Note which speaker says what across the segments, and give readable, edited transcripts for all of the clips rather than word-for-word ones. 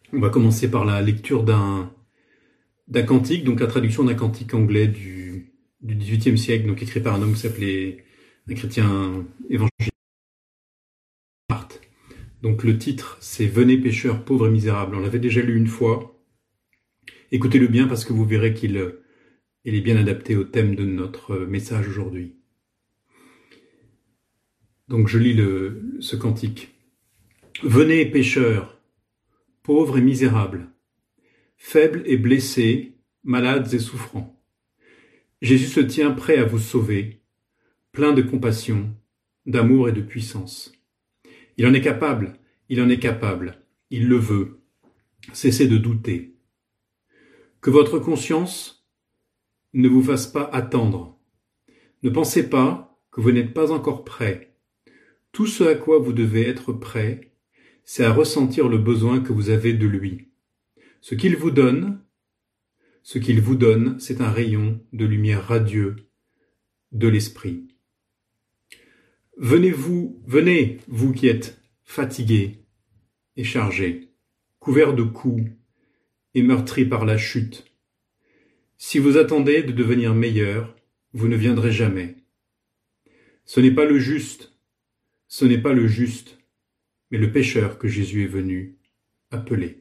Speaker 1: On va commencer par la lecture d'un cantique, donc la traduction d'un cantique anglais du XVIIIe siècle, donc écrit par un homme qui s'appelait un chrétien évangélique. Donc le titre, c'est « Venez pécheurs, pauvres et misérables ». On l'avait déjà lu une fois. Écoutez-le bien parce que vous verrez qu'il est bien adapté au thème de notre message aujourd'hui. Donc je lis ce cantique. « Venez pécheurs, pauvres et misérables, faibles et blessés, malades et souffrants. Jésus se tient prêt à vous sauver, plein de compassion, d'amour et de puissance. Il en est capable, il le veut. Cessez de douter. Que votre conscience ne vous fasse pas attendre. Ne pensez pas que vous n'êtes pas encore prêt. Tout ce à quoi vous devez être prêt, c'est à ressentir le besoin que vous avez de lui. Ce qu'il vous donne, c'est un rayon de lumière radieux de l'esprit. Venez, vous qui êtes fatigués et chargés, couverts de coups et meurtris par la chute. Si vous attendez de devenir meilleur, vous ne viendrez jamais. Ce n'est pas le juste, mais le pécheur que Jésus est venu appeler.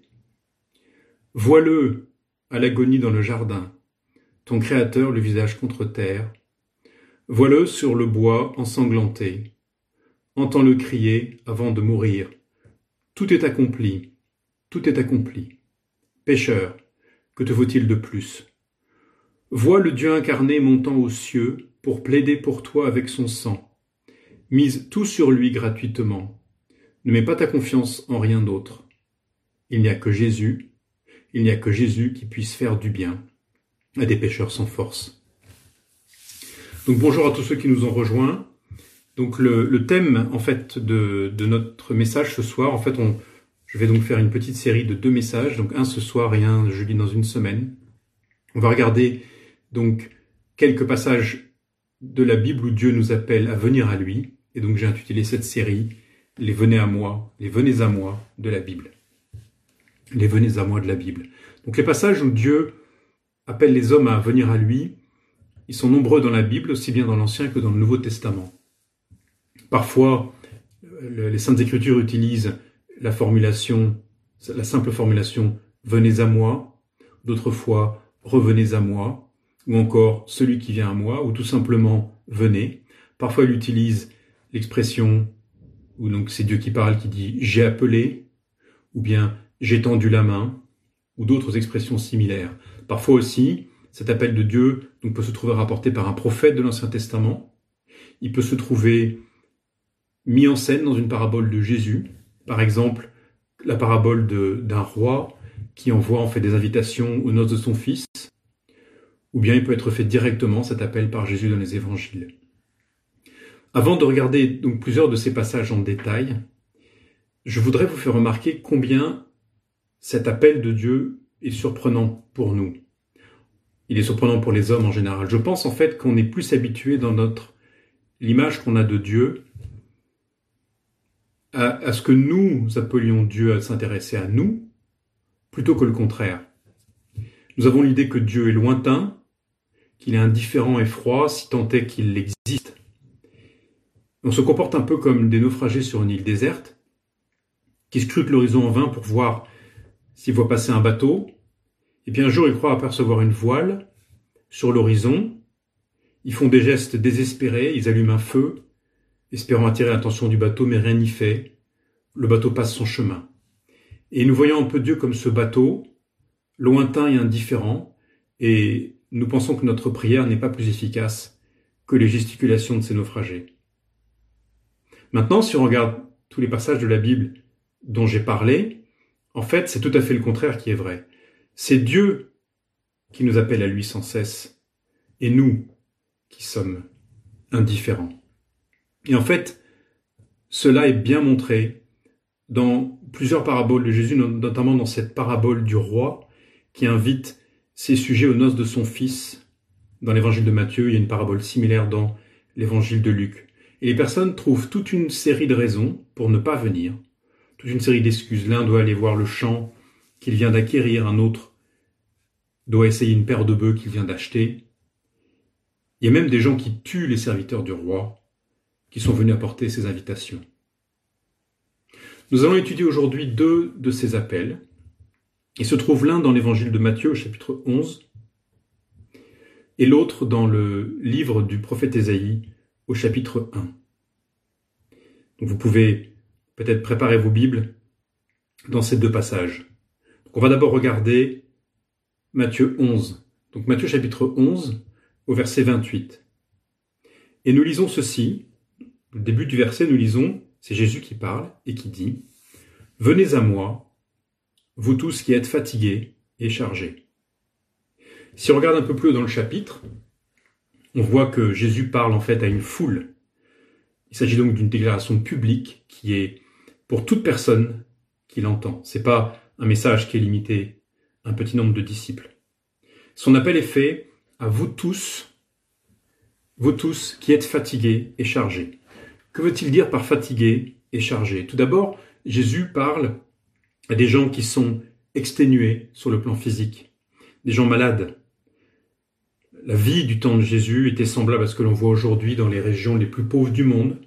Speaker 1: Vois-le à l'agonie dans le jardin, ton Créateur le visage contre terre. Vois-le sur le bois ensanglanté. Entends-le crier avant de mourir. Tout est accompli, tout est accompli. Pécheur, que te faut-il de plus? Vois le Dieu incarné montant aux cieux pour plaider pour toi avec son sang. Mise tout sur lui gratuitement. Ne mets pas ta confiance en rien d'autre. Il n'y a que Jésus qui puisse faire du bien à des pécheurs sans force. Donc bonjour à tous ceux qui nous ont rejoints. Donc le thème en fait de notre message ce soir, en fait je vais donc faire une petite série de 2 messages, donc un ce soir et un jeudi dans une semaine. On va regarder donc quelques passages de la Bible où Dieu nous appelle à venir à lui, et donc j'ai intitulé cette série « Les venez à moi de la Bible ». Les venez à moi de la Bible. Donc les passages où Dieu appelle les hommes à venir à lui, ils sont nombreux dans la Bible, aussi bien dans l'Ancien que dans le Nouveau Testament. Parfois, les Saintes Écritures utilisent la simple formulation « venez à moi », d'autres fois « revenez à moi », ou encore « celui qui vient à moi », ou tout simplement « venez ». Parfois, il utilise l'expression, ou donc c'est Dieu qui parle, qui dit « j'ai appelé », ou bien « j'ai tendu la main », ou d'autres expressions similaires. Parfois aussi, cet appel de Dieu donc, peut se trouver rapporté par un prophète de l'Ancien Testament. Il peut se trouver mis en scène dans une parabole de Jésus. Par exemple, la parabole d'un roi qui envoie en fait des invitations aux noces de son fils. Ou bien il peut être fait directement, cet appel, par Jésus dans les évangiles. Avant de regarder donc plusieurs de ces passages en détail, je voudrais vous faire remarquer combien cet appel de Dieu est surprenant pour nous. Il est surprenant pour les hommes en général. Je pense en fait qu'on est plus habitué dans l'image qu'on a de Dieu à ce que nous appelions Dieu à s'intéresser à nous, plutôt que le contraire. Nous avons l'idée que Dieu est lointain, qu'il est indifférent et froid, si tant est qu'il existe. On se comporte un peu comme des naufragés sur une île déserte, qui scrutent l'horizon en vain pour voir s'ils voient passer un bateau, et puis un jour ils croient apercevoir une voile sur l'horizon, ils font des gestes désespérés, ils allument un feu, espérant attirer l'attention du bateau, mais rien n'y fait. Le bateau passe son chemin. Et nous voyons un peu Dieu comme ce bateau, lointain et indifférent, et nous pensons que notre prière n'est pas plus efficace que les gesticulations de ces naufragés. Maintenant, si on regarde tous les passages de la Bible dont j'ai parlé, en fait, c'est tout à fait le contraire qui est vrai. C'est Dieu qui nous appelle à lui sans cesse, et nous qui sommes indifférents. Et en fait, cela est bien montré dans plusieurs paraboles de Jésus, notamment dans cette parabole du roi qui invite ses sujets aux noces de son fils. Dans l'évangile de Matthieu, il y a une parabole similaire dans l'évangile de Luc. Et les personnes trouvent toute une série de raisons pour ne pas venir, toute une série d'excuses. L'un doit aller voir le champ qu'il vient d'acquérir, un autre doit essayer une paire de bœufs qu'il vient d'acheter. Il y a même des gens qui tuent les serviteurs du roi, qui sont venus apporter ces invitations. Nous allons étudier aujourd'hui 2 de ces appels. Il se trouve l'un dans l'évangile de Matthieu, au chapitre 11, et l'autre dans le livre du prophète Ésaïe, au chapitre 1. Donc vous pouvez peut-être préparer vos Bibles dans ces 2 passages. Donc on va d'abord regarder Matthieu 11. Donc Matthieu chapitre 11, au verset 28. Et nous lisons ceci. Au début du verset, nous lisons, c'est Jésus qui parle et qui dit « Venez à moi, vous tous qui êtes fatigués et chargés. » Si on regarde un peu plus haut dans le chapitre, on voit que Jésus parle en fait à une foule. Il s'agit donc d'une déclaration publique qui est pour toute personne qui l'entend. Ce n'est pas un message qui est limité à un petit nombre de disciples. Son appel est fait à vous tous qui êtes fatigués et chargés. Que veut-il dire par fatigués et chargés? Tout d'abord, Jésus parle à des gens qui sont exténués sur le plan physique, des gens malades. La vie du temps de Jésus était semblable à ce que l'on voit aujourd'hui dans les régions les plus pauvres du monde,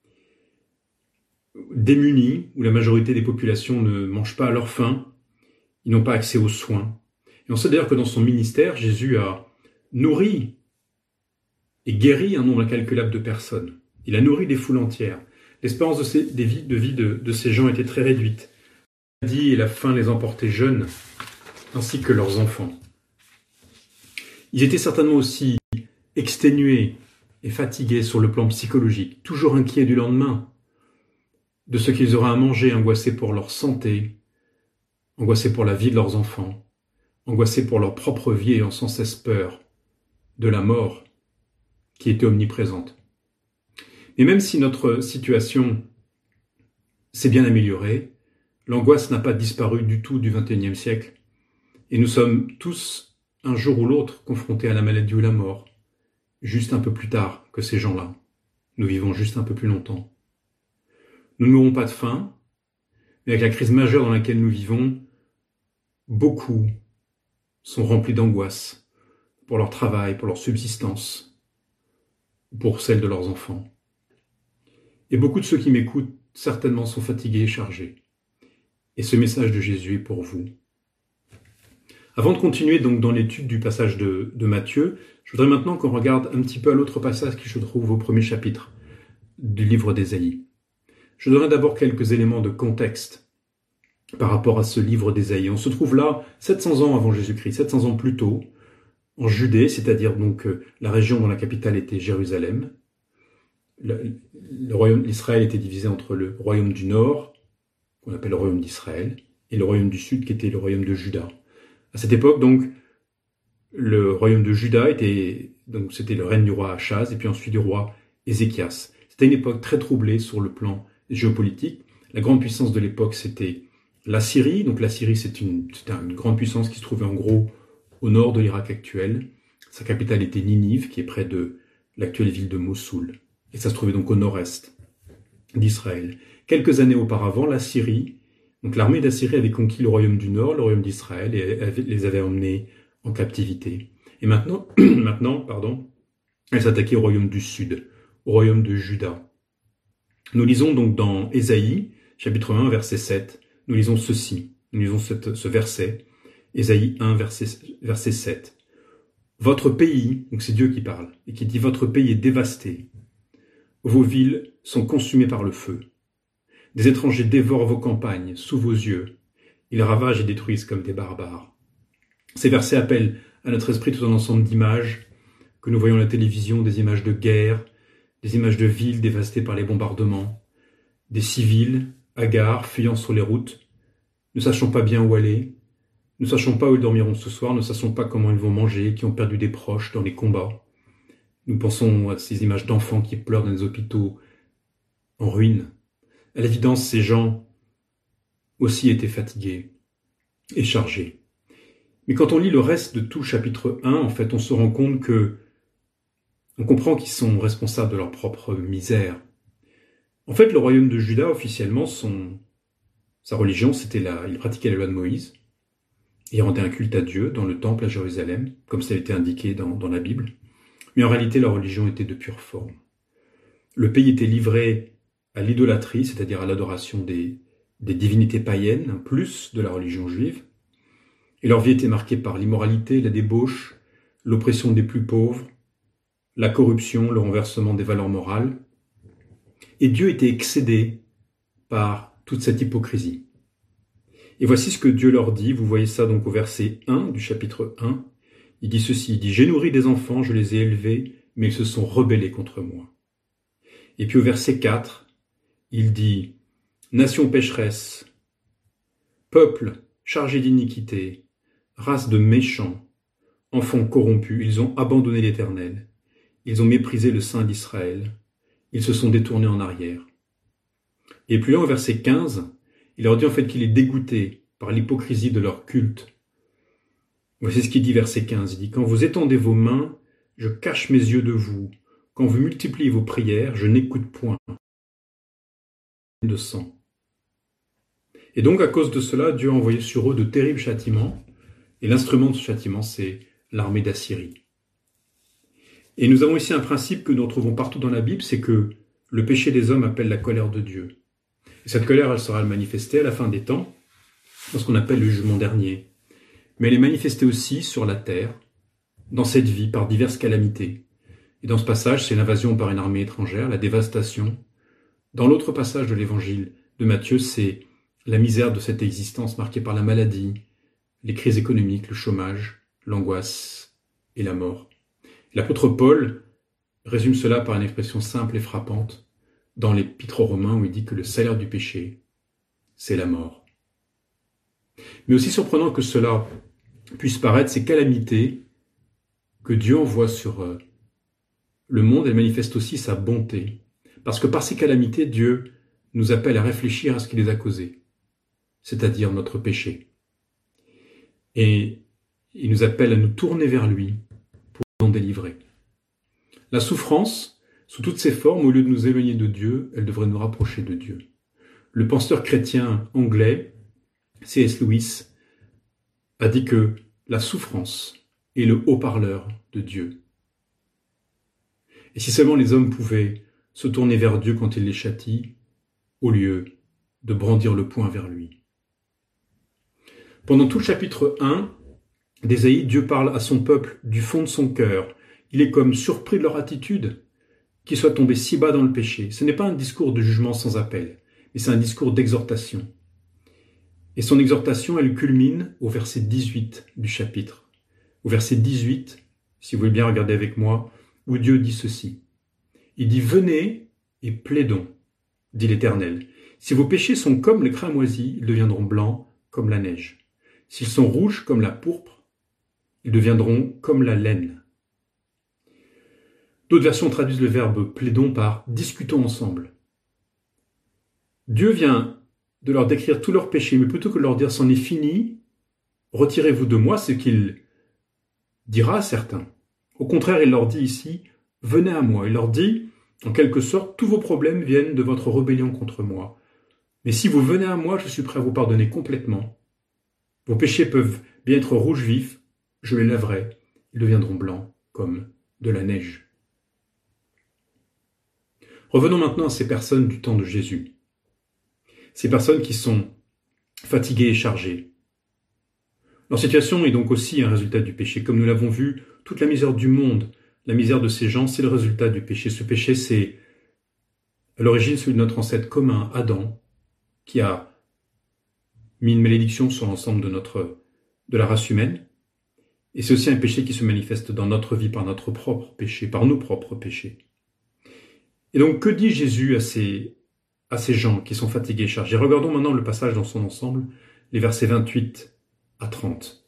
Speaker 1: démunis, où la majorité des populations ne mangent pas à leur faim, ils n'ont pas accès aux soins. Et on sait d'ailleurs que dans son ministère, Jésus a nourri et guéri un nombre incalculable de personnes. Il a nourri des foules entières. L'espérance de vie de ces gens était très réduite. La maladie et la faim les emportaient jeunes, ainsi que leurs enfants. Ils étaient certainement aussi exténués et fatigués sur le plan psychologique, toujours inquiets du lendemain, de ce qu'ils auraient à manger, angoissés pour leur santé, angoissés pour la vie de leurs enfants, angoissés pour leur propre vie, ayant sans cesse peur de la mort qui était omniprésente. Et même si notre situation s'est bien améliorée, l'angoisse n'a pas disparu du tout du XXIe siècle, et nous sommes tous, un jour ou l'autre, confrontés à la maladie ou la mort, juste un peu plus tard que ces gens-là. Nous vivons juste un peu plus longtemps. Nous ne mourrons pas de faim, mais avec la crise majeure dans laquelle nous vivons, beaucoup sont remplis d'angoisse pour leur travail, pour leur subsistance, pour celle de leurs enfants. Et beaucoup de ceux qui m'écoutent certainement sont fatigués et chargés. Et ce message de Jésus est pour vous. Avant de continuer donc dans l'étude du passage de Matthieu, je voudrais maintenant qu'on regarde un petit peu à l'autre passage qui se trouve au premier chapitre du livre d'Ésaïe. Je donnerai d'abord quelques éléments de contexte par rapport à ce livre d'Ésaïe. On se trouve là 700 ans avant Jésus-Christ, 700 ans plus tôt, en Judée, c'est-à-dire donc la région dont la capitale était Jérusalem. Le royaume d'Israël était divisé entre le royaume du Nord, qu'on appelle le royaume d'Israël, et le royaume du Sud, qui était le royaume de Juda. À cette époque, donc, le royaume de Juda c'était le règne du roi Achaz, et puis ensuite du roi Ézéchias. C'était une époque très troublée sur le plan géopolitique. La grande puissance de l'époque, c'était la Syrie. Donc la Syrie, c'était une grande puissance qui se trouvait en gros au nord de l'Irak actuel. Sa capitale était Ninive, qui est près de l'actuelle ville de Mossoul. Et ça se trouvait donc au nord-est d'Israël. Quelques années auparavant, la Syrie, donc l'armée d'Assyrie avait conquis le royaume du Nord, le royaume d'Israël, et les avait emmenés en captivité. Et maintenant, elle s'attaquait au royaume du Sud, au royaume de Juda. Nous lisons donc dans Ésaïe, chapitre 1, verset 7, nous lisons ceci, nous lisons ce verset, Ésaïe 1, verset 7. Votre pays, donc c'est Dieu qui parle, et qui dit « Votre pays est dévasté, vos villes sont consumées par le feu. Des étrangers dévorent vos campagnes sous vos yeux. Ils ravagent et détruisent comme des barbares. » Ces versets appellent à notre esprit tout un ensemble d'images que nous voyons à la télévision, des images de guerre, des images de villes dévastées par les bombardements, des civils, hagards, fuyant sur les routes, ne sachant pas bien où aller, ne sachant pas où ils dormiront ce soir, ne sachant pas comment ils vont manger, qui ont perdu des proches dans les combats. Nous pensons à ces images d'enfants qui pleurent dans les hôpitaux en ruine. À l'évidence, ces gens aussi étaient fatigués et chargés. Mais quand on lit le reste de tout chapitre 1, en fait, on se rend compte on comprend qu'ils sont responsables de leur propre misère. En fait, le royaume de Juda, officiellement, sa religion, il pratiquait la loi de Moïse. Ils rendaient un culte à Dieu dans le temple à Jérusalem, comme ça a été indiqué dans la Bible. Mais en réalité, leur religion était de pure forme. Le pays était livré à l'idolâtrie, c'est-à-dire à l'adoration des divinités païennes, plus de la religion juive. Et leur vie était marquée par l'immoralité, la débauche, l'oppression des plus pauvres, la corruption, le renversement des valeurs morales. Et Dieu était excédé par toute cette hypocrisie. Et voici ce que Dieu leur dit, vous voyez ça donc au verset 1 du chapitre 1. Il dit ceci, il dit « J'ai nourri des enfants, je les ai élevés, mais ils se sont rebellés contre moi. » Et puis au verset 4, il dit « Nation pécheresse, peuple chargé d'iniquité, race de méchants, enfants corrompus, ils ont abandonné l'Éternel, ils ont méprisé le Saint d'Israël, ils se sont détournés en arrière. » Et plus loin au verset 15, il leur dit en fait qu'il est dégoûté par l'hypocrisie de leur culte. Voici ce qu'il dit verset 15, il dit « Quand vous étendez vos mains, je cache mes yeux de vous. Quand vous multipliez vos prières, je n'écoute point de sang. » Et donc à cause de cela, Dieu a envoyé sur eux de terribles châtiments, et l'instrument de ce châtiment, c'est l'armée d'Assyrie. Et nous avons ici un principe que nous retrouvons partout dans la Bible, c'est que le péché des hommes appelle la colère de Dieu. Et cette colère, elle sera manifestée à la fin des temps, dans ce qu'on appelle le jugement dernier. Mais elle est manifestée aussi sur la terre, dans cette vie, par diverses calamités. Et dans ce passage, c'est l'invasion par une armée étrangère, la dévastation. Dans l'autre passage de l'évangile de Matthieu, c'est la misère de cette existence marquée par la maladie, les crises économiques, le chômage, l'angoisse et la mort. L'apôtre Paul résume cela par une expression simple et frappante dans l'Épître aux Romains où il dit que le salaire du péché, c'est la mort. Mais aussi surprenant que cela puisse paraître, ces calamités que Dieu envoie sur le monde, elles manifestent aussi sa bonté. Parce que par ces calamités, Dieu nous appelle à réfléchir à ce qui les a causées, c'est-à-dire notre péché. Et il nous appelle à nous tourner vers lui pour nous en délivrer. La souffrance, sous toutes ses formes, au lieu de nous éloigner de Dieu, elle devrait nous rapprocher de Dieu. Le penseur chrétien anglais, C.S. Lewis, a dit que la souffrance est le haut-parleur de Dieu. Et si seulement les hommes pouvaient se tourner vers Dieu quand il les châtie, au lieu de brandir le poing vers lui. Pendant tout le chapitre 1 d'Ésaïe, Dieu parle à son peuple du fond de son cœur. Il est comme surpris de leur attitude, qu'ils soient tombés si bas dans le péché. Ce n'est pas un discours de jugement sans appel, mais c'est un discours d'exhortation. Et son exhortation, elle culmine au verset 18 du chapitre. Au verset 18, si vous voulez bien regarder avec moi, où Dieu dit ceci. Il dit « Venez et plaidons, dit l'Éternel. Si vos péchés sont comme les cramoisis, ils deviendront blancs comme la neige. S'ils sont rouges comme la pourpre, ils deviendront comme la laine. » D'autres versions traduisent le verbe « plaidons » par « discutons ensemble ». Dieu vient de leur décrire tous leurs péchés, mais plutôt que de leur dire « c'en est fini, retirez-vous de moi », ce qu'il dira à certains. Au contraire, il leur dit ici « venez à moi ». Il leur dit, en quelque sorte, tous vos problèmes viennent de votre rébellion contre moi. Mais si vous venez à moi, je suis prêt à vous pardonner complètement. Vos péchés peuvent bien être rouges vifs, je les laverai, ils deviendront blancs comme de la neige. Revenons maintenant à ces personnes du temps de Jésus. Ces personnes qui sont fatiguées et chargées. Leur situation est donc aussi un résultat du péché. Comme nous l'avons vu, toute la misère du monde, la misère de ces gens, c'est le résultat du péché. Ce péché, c'est à l'origine celui de notre ancêtre commun, Adam, qui a mis une malédiction sur l'ensemble de la race humaine. Et c'est aussi un péché qui se manifeste dans notre vie par notre propre péché, par nos propres péchés. Et donc, que dit Jésus à ces gens qui sont fatigués et chargés? Regardons maintenant le passage dans son ensemble, les versets 28 à 30.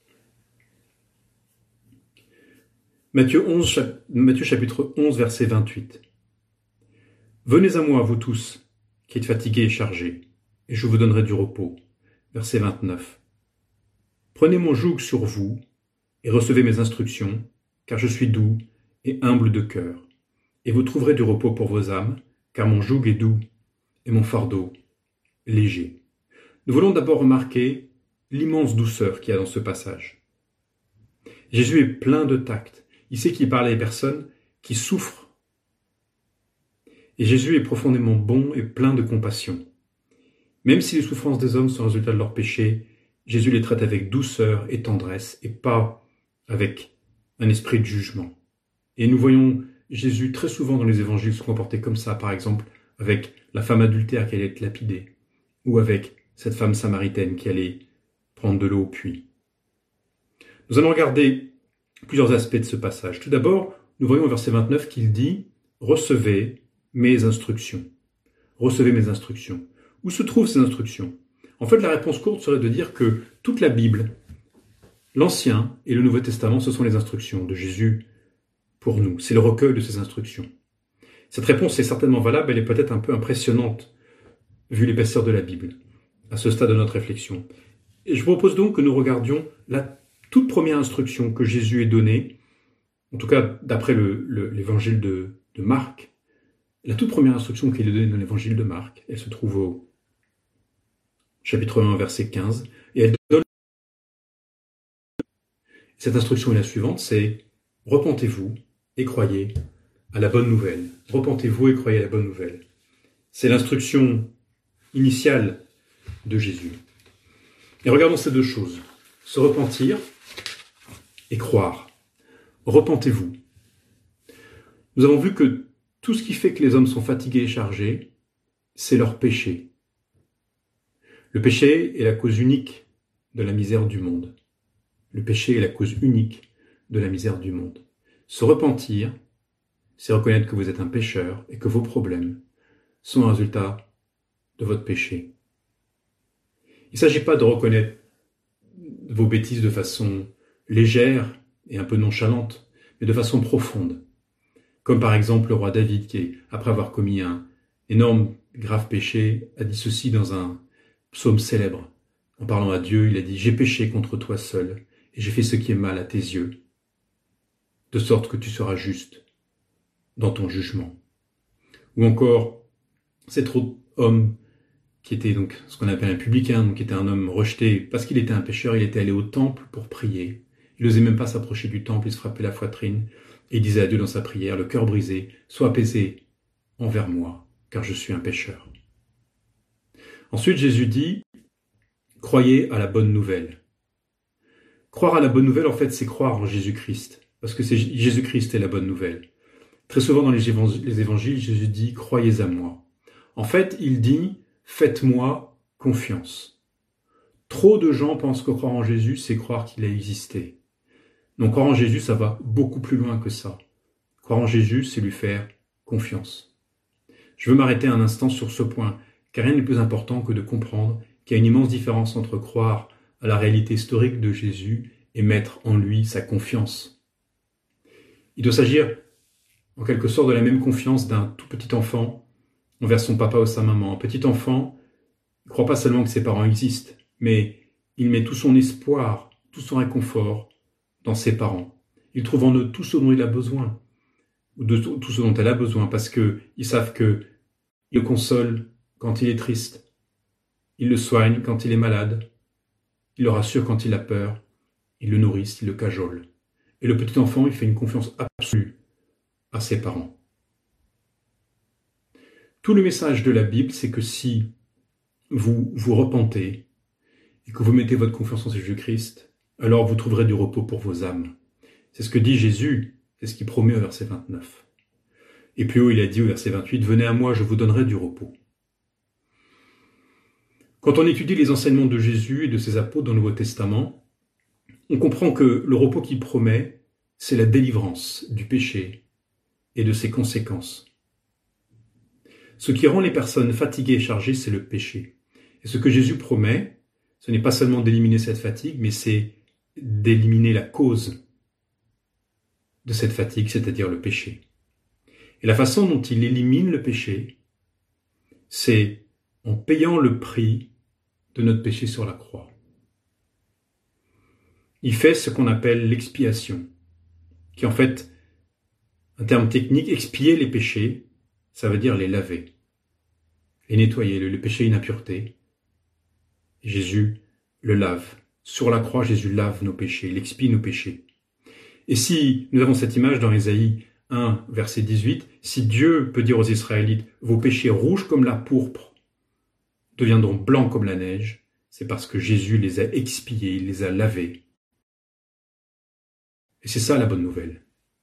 Speaker 1: Matthieu chapitre 11, verset 28. « Venez à moi, vous tous, qui êtes fatigués et chargés, et je vous donnerai du repos. » Verset 29. « Prenez mon joug sur vous, et recevez mes instructions, car je suis doux et humble de cœur. Et vous trouverez du repos pour vos âmes, car mon joug est doux et mon fardeau léger. » Nous voulons d'abord remarquer l'immense douceur qu'il y a dans ce passage. Jésus est plein de tact. Il sait qu'il parle à des personnes qui souffrent. Et Jésus est profondément bon et plein de compassion. Même si les souffrances des hommes sont le résultat de leurs péchés, Jésus les traite avec douceur et tendresse et pas avec un esprit de jugement. Et nous voyons Jésus très souvent dans les évangiles se comporter comme ça, par exemple avec la femme adultère qui allait être lapidée, ou avec cette femme samaritaine qui allait prendre de l'eau au puits. Nous allons regarder plusieurs aspects de ce passage. Tout d'abord, nous voyons au verset 29 qu'il dit « Recevez mes instructions ». Recevez mes instructions. Où se trouvent ces instructions ? En fait, la réponse courte serait de dire que toute la Bible, l'Ancien et le Nouveau Testament, ce sont les instructions de Jésus pour nous. C'est le recueil de ces instructions. Cette réponse est certainement valable, elle est peut-être un peu impressionnante, vu l'épaisseur de la Bible, à ce stade de notre réflexion. Et je propose donc que nous regardions la toute première instruction que Jésus ait donnée, en tout cas d'après l'évangile de Marc. La toute première instruction qu'il est donnée dans l'évangile de Marc, elle se trouve au chapitre 1, verset 15, et elle donne... Cette instruction est la suivante, c'est « Repentez-vous et croyez à la bonne nouvelle. » Repentez-vous et croyez à la bonne nouvelle. C'est l'instruction initiale de Jésus. Et regardons ces deux choses. Se repentir et croire. Repentez-vous. Nous avons vu que tout ce qui fait que les hommes sont fatigués et chargés, c'est leur péché. Le péché est la cause unique de la misère du monde. Le péché est la cause unique de la misère du monde. Se repentir, c'est reconnaître que vous êtes un pécheur et que vos problèmes sont un résultat de votre péché. Il ne s'agit pas de reconnaître vos bêtises de façon légère et un peu nonchalante, mais de façon profonde. Comme par exemple le roi David qui, après avoir commis un énorme, grave péché, a dit ceci dans un psaume célèbre. En parlant à Dieu, il a dit « J'ai péché contre toi seul, et j'ai fait ce qui est mal à tes yeux, de sorte que tu seras juste dans ton jugement. » Ou encore, cet autre homme qui était donc ce qu'on appelle un publicain, donc qui était un homme rejeté parce qu'il était un pécheur, il était allé au temple pour prier. Il n'osait même pas s'approcher du temple, il se frappait la poitrine, et il disait à Dieu dans sa prière, le cœur brisé, sois apaisé envers moi, car je suis un pécheur. Ensuite, Jésus dit, croyez à la bonne nouvelle. Croire à la bonne nouvelle, en fait, c'est croire en Jésus-Christ, parce que c'est Jésus-Christ est la bonne nouvelle. Très souvent dans les évangiles, Jésus dit, croyez à moi. En fait, il dit, faites-moi confiance. Trop de gens pensent que croire en Jésus, c'est croire qu'il a existé. Non, croire en Jésus, ça va beaucoup plus loin que ça. Croire en Jésus, c'est lui faire confiance. Je veux m'arrêter un instant sur ce point, car rien n'est plus important que de comprendre qu'il y a une immense différence entre croire à la réalité historique de Jésus et mettre en lui sa confiance. Il doit s'agir, en quelque sorte, de la même confiance d'un tout petit enfant envers son papa ou sa maman. Un petit enfant ne croit pas seulement que ses parents existent, mais il met tout son espoir, tout son réconfort dans ses parents. Il trouve en eux tout ce dont il a besoin, ou de tout ce dont elle a besoin, parce qu'ils savent qu'ils le consolent quand il est triste, ils le soignent quand il est malade, ils le rassurent quand il a peur, ils le nourrissent, ils le cajolent. Et le petit enfant, il fait une confiance absolue à ses parents. Tout le message de la Bible, c'est que si vous vous repentez et que vous mettez votre confiance en Jésus-Christ, alors vous trouverez du repos pour vos âmes. C'est ce que dit Jésus, c'est ce qu'il promet au verset 29. Et plus haut, il a dit au verset 28, « Venez à moi, je vous donnerai du repos. » Quand on étudie les enseignements de Jésus et de ses apôtres dans le Nouveau Testament, on comprend que le repos qu'il promet, c'est la délivrance du péché et de ses conséquences. Ce qui rend les personnes fatiguées et chargées, c'est le péché. Et ce que Jésus promet, ce n'est pas seulement d'éliminer cette fatigue, mais c'est d'éliminer la cause de cette fatigue, c'est-à-dire le péché. Et la façon dont il élimine le péché, c'est en payant le prix de notre péché sur la croix. Il fait ce qu'on appelle l'expiation, qui est en fait un terme technique. Expier les péchés, ça veut dire les laver, les nettoyer, le péché et l'impureté. Jésus le lave. Sur la croix, Jésus lave nos péchés, il expie nos péchés. Et si nous avons cette image dans Ésaïe 1, verset 18, si Dieu peut dire aux Israélites, vos péchés rouges comme la pourpre deviendront blancs comme la neige, c'est parce que Jésus les a expiés, il les a lavés. Et c'est ça la bonne nouvelle.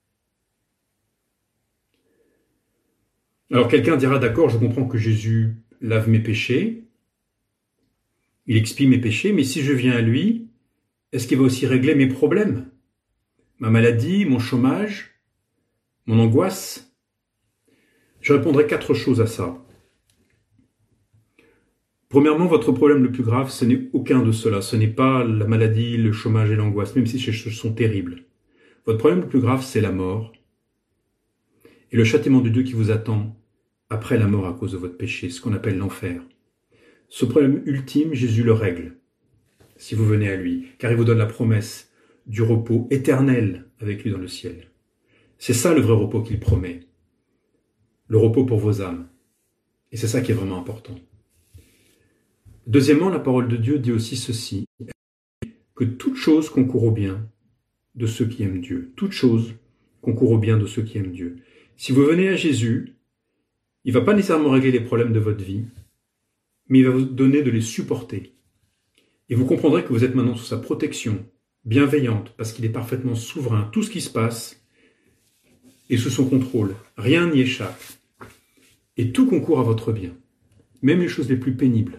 Speaker 1: Alors quelqu'un dira, d'accord, je comprends que Jésus lave mes péchés, il expie mes péchés, mais si je viens à lui, est-ce qu'il va aussi régler mes problèmes? Ma maladie, mon chômage, mon angoisse? Je répondrai 4 choses à ça. Premièrement, votre problème le plus grave, ce n'est aucun de cela. Ce n'est pas la maladie, le chômage et l'angoisse, même si ces choses sont terribles. Votre problème le plus grave, c'est la mort et le châtiment de Dieu qui vous attend après la mort à cause de votre péché, ce qu'on appelle l'enfer. Ce problème ultime, Jésus le règle, si vous venez à lui, car il vous donne la promesse du repos éternel avec lui dans le ciel. C'est ça le vrai repos qu'il promet, le repos pour vos âmes. Et c'est ça qui est vraiment important. Deuxièmement, la parole de Dieu dit aussi ceci, que toute chose concourt au bien de ceux qui aiment Dieu. Toute chose concourt au bien de ceux qui aiment Dieu. Si vous venez à Jésus, il ne va pas nécessairement régler les problèmes de votre vie, mais il va vous donner de les supporter. Et vous comprendrez que vous êtes maintenant sous sa protection bienveillante, parce qu'il est parfaitement souverain. Tout ce qui se passe est sous son contrôle. Rien n'y échappe. Et tout concourt à votre bien, même les choses les plus pénibles.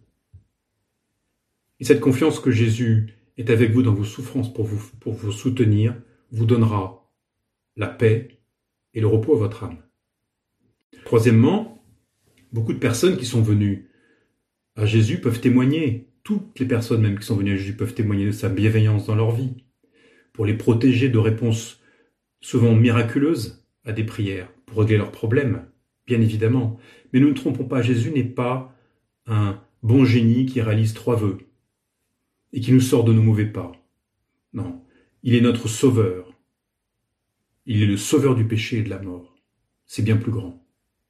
Speaker 1: Et cette confiance que Jésus est avec vous dans vos souffrances pour vous soutenir, vous donnera la paix et le repos à votre âme. Troisièmement, beaucoup de personnes qui sont venues à Jésus peuvent témoigner, toutes les personnes même qui sont venues à Jésus peuvent témoigner de sa bienveillance dans leur vie, pour les protéger de réponses souvent miraculeuses à des prières, pour régler leurs problèmes, bien évidemment. Mais nous ne trompons pas, Jésus n'est pas un bon génie qui réalise 3 vœux et qui nous sort de nos mauvais pas. Non, il est notre sauveur. Il est le sauveur du péché et de la mort. C'est bien plus grand.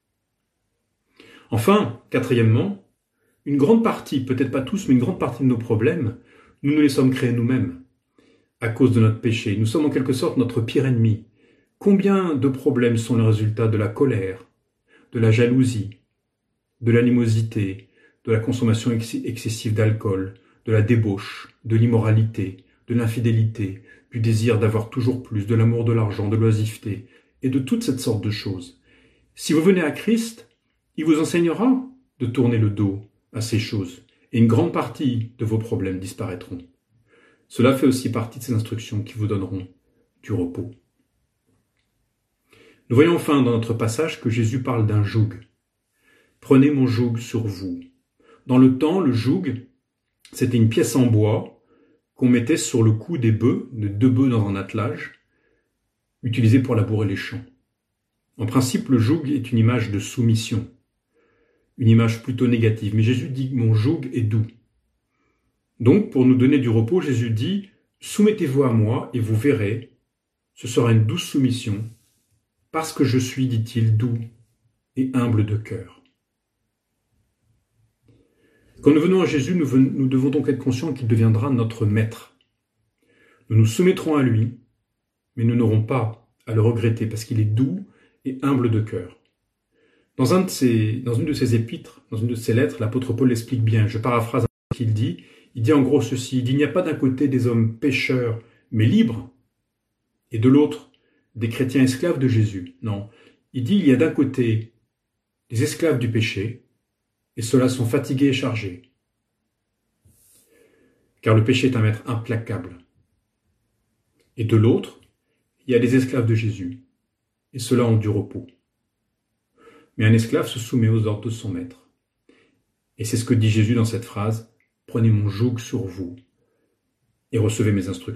Speaker 1: Enfin, quatrièmement, une grande partie, peut-être pas tous, mais une grande partie de nos problèmes, nous nous les sommes créés nous-mêmes, à cause de notre péché. Nous sommes en quelque sorte notre pire ennemi. Combien de problèmes sont le résultat de la colère, de la jalousie, de l'animosité, de la consommation excessive d'alcool, de la débauche, de l'immoralité, de l'infidélité, du désir d'avoir toujours plus, de l'amour de l'argent, de l'oisiveté, et de toute cette sorte de choses. Si vous venez à Christ, il vous enseignera de tourner le dos à ces choses, et une grande partie de vos problèmes disparaîtront. Cela fait aussi partie de ces instructions qui vous donneront du repos. Nous voyons enfin dans notre passage que Jésus parle d'un joug. Prenez mon joug sur vous. Dans le temps, le joug, c'était une pièce en bois qu'on mettait sur le cou des bœufs, de 2 bœufs dans un attelage, utilisé pour labourer les champs. En principe, le joug est une image de soumission, une image plutôt négative. Mais Jésus dit « mon joug est doux ». Donc, pour nous donner du repos, Jésus dit « soumettez-vous à moi et vous verrez, ce sera une douce soumission, parce que je suis, dit-il, doux et humble de cœur ». Quand nous venons à Jésus, nous devons donc être conscients qu'il deviendra notre maître. Nous nous soumettrons à lui, mais nous n'aurons pas à le regretter parce qu'il est doux et humble de cœur. Dans une de ses épîtres, dans une de ses lettres, l'apôtre Paul l'explique bien. Je paraphrase ce qu'il dit. Il dit en gros ceci, il n'y a pas d'un côté des hommes pécheurs mais libres, et de l'autre des chrétiens esclaves de Jésus. Non, il dit il y a d'un côté des esclaves du péché, et ceux-là sont fatigués et chargés. Car le péché est un maître implacable. Et de l'autre, il y a des esclaves de Jésus, et ceux-là ont du repos. Mais un esclave se soumet aux ordres de son maître. Et c'est ce que dit Jésus dans cette phrase, « Prenez mon joug sur vous et recevez mes instructions ».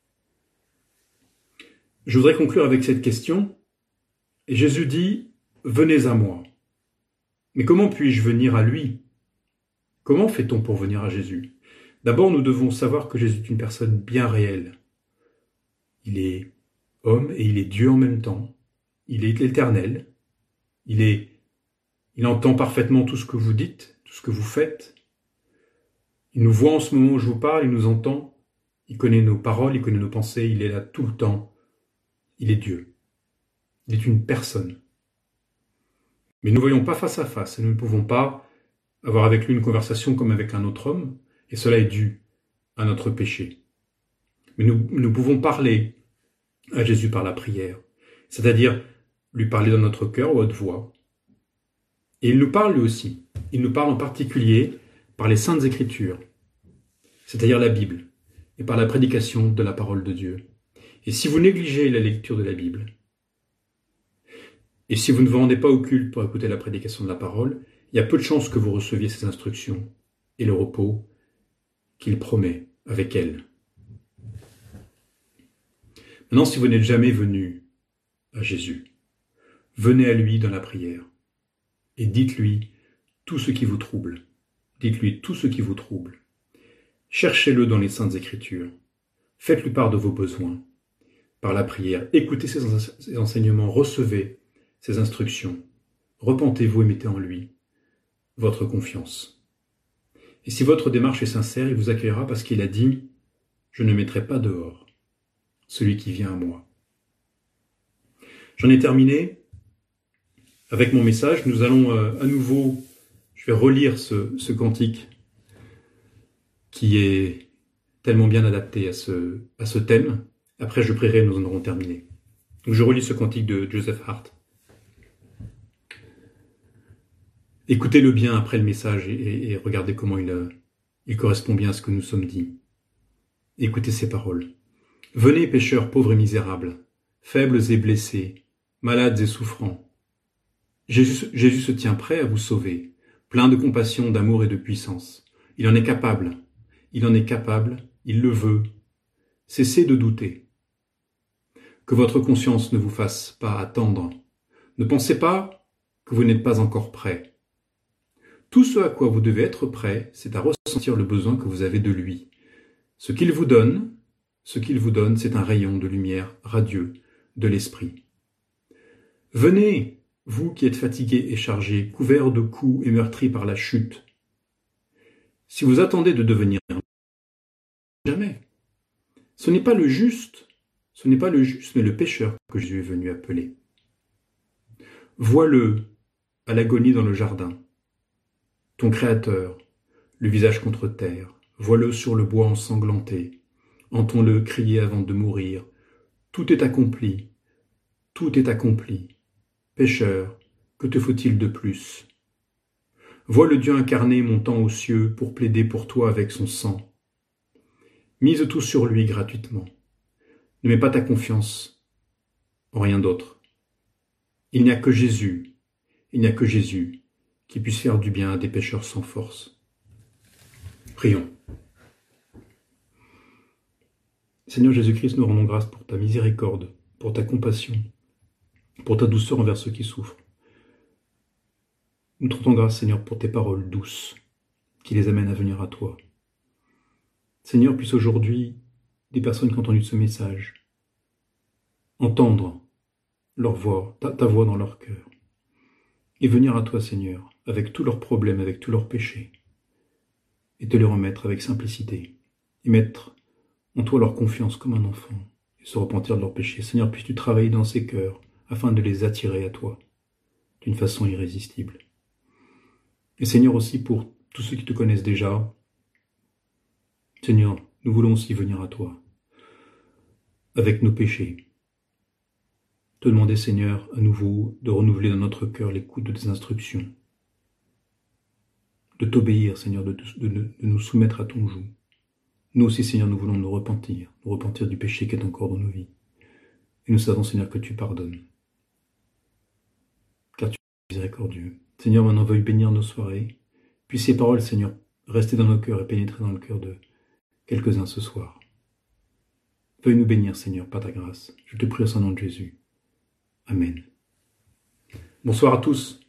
Speaker 1: Je voudrais conclure avec cette question. Et Jésus dit, « Venez à moi ». Mais comment puis-je venir à lui? Comment fait-on pour venir à Jésus? D'abord, nous devons savoir que Jésus est une personne bien réelle. Il est homme et il est Dieu en même temps. Il est éternel. Il entend parfaitement tout ce que vous dites, tout ce que vous faites. Il nous voit en ce moment où je vous parle, il nous entend, il connaît nos paroles, il connaît nos pensées, il est là tout le temps. Il est Dieu. Il est une personne. Mais nous ne voyons pas face à face et nous ne pouvons pas avoir avec lui une conversation comme avec un autre homme, et cela est dû à notre péché. Mais nous pouvons parler à Jésus par la prière, c'est-à-dire lui parler dans notre cœur à haute voix. Et il nous parle lui aussi. Il nous parle en particulier par les Saintes Écritures, c'est-à-dire la Bible, et par la prédication de la parole de Dieu. Et si vous négligez la lecture de la Bible, et si vous ne vous rendez pas au culte pour écouter la prédication de la parole, il y a peu de chances que vous receviez ces instructions et le repos qu'il promet avec elles. Maintenant, si vous n'êtes jamais venu à Jésus, venez à lui dans la prière et dites-lui tout ce qui vous trouble. Dites-lui tout ce qui vous trouble. Cherchez-le dans les Saintes Écritures. Faites-lui part de vos besoins par la prière. Écoutez ses enseignements, recevez ses instructions. Repentez-vous et mettez en lui votre confiance. Et si votre démarche est sincère, il vous accueillera parce qu'il a dit « Je ne mettrai pas dehors celui qui vient à moi ». J'en ai terminé avec mon message. Nous allons à nouveau, je vais relire ce cantique qui est tellement bien adapté à ce thème. Après, je prierai et nous en aurons terminé. Donc, je relis ce cantique de Joseph Hart. Écoutez-le bien après le message et regardez comment il correspond bien à ce que nous sommes dit. Écoutez ces paroles. « Venez, pécheurs pauvres et misérables, faibles et blessés, malades et souffrants. Jésus se tient prêt à vous sauver, plein de compassion, d'amour et de puissance. Il en est capable, il le veut. Cessez de douter. Que votre conscience ne vous fasse pas attendre. Ne pensez pas que vous n'êtes pas encore prêt. Tout ce à quoi vous devez être prêt, c'est à ressentir le besoin que vous avez de lui. Ce qu'il vous donne, c'est un rayon de lumière radieux de l'esprit. Venez, vous qui êtes fatigués et chargés, couverts de coups et meurtris par la chute. Si vous attendez de devenir jamais. Ce n'est pas le juste, mais le pécheur que Jésus est venu appeler. Vois-le à l'agonie dans le jardin. Ton Créateur, le visage contre terre, vois-le sur le bois ensanglanté. Entends-le crier avant de mourir. Tout est accompli. Pécheur, que te faut-il de plus? Vois le Dieu incarné montant aux cieux pour plaider pour toi avec son sang. Mise tout sur lui gratuitement. Ne mets pas ta confiance en rien d'autre. Il n'y a que Jésus qui puisse faire du bien à des pécheurs sans force. Prions. Seigneur Jésus-Christ, nous rendons grâce pour ta miséricorde, pour ta compassion, pour ta douceur envers ceux qui souffrent. Nous te rendons grâce, Seigneur, pour tes paroles douces qui les amènent à venir à toi. Seigneur, puisse aujourd'hui des personnes qui ont entendu ce message entendre leur voix, ta voix dans leur cœur, et venir à toi, Seigneur, avec tous leurs problèmes, avec tous leurs péchés, et te les remettre avec simplicité, et mettre en toi leur confiance comme un enfant, et se repentir de leurs péchés. Seigneur, puisses-tu travailler dans ces cœurs, afin de les attirer à toi, d'une façon irrésistible. Et Seigneur, aussi pour tous ceux qui te connaissent déjà, Seigneur, nous voulons aussi venir à toi, avec nos péchés. Te demander, Seigneur, à nouveau, de renouveler dans notre cœur l'écoute de tes instructions, de t'obéir, Seigneur, de nous soumettre à ton joug. Nous aussi, Seigneur, nous voulons nous repentir du péché qui est encore dans nos vies. Et nous savons, Seigneur, que tu pardonnes, car tu es miséricordieux. Seigneur, maintenant, veuille bénir nos soirées. Puis ces paroles, Seigneur, rester dans nos cœurs et pénétrer dans le cœur de quelques-uns ce soir. Veuille nous bénir, Seigneur, par ta grâce. Je te prie au nom de Jésus. Amen. Bonsoir à tous.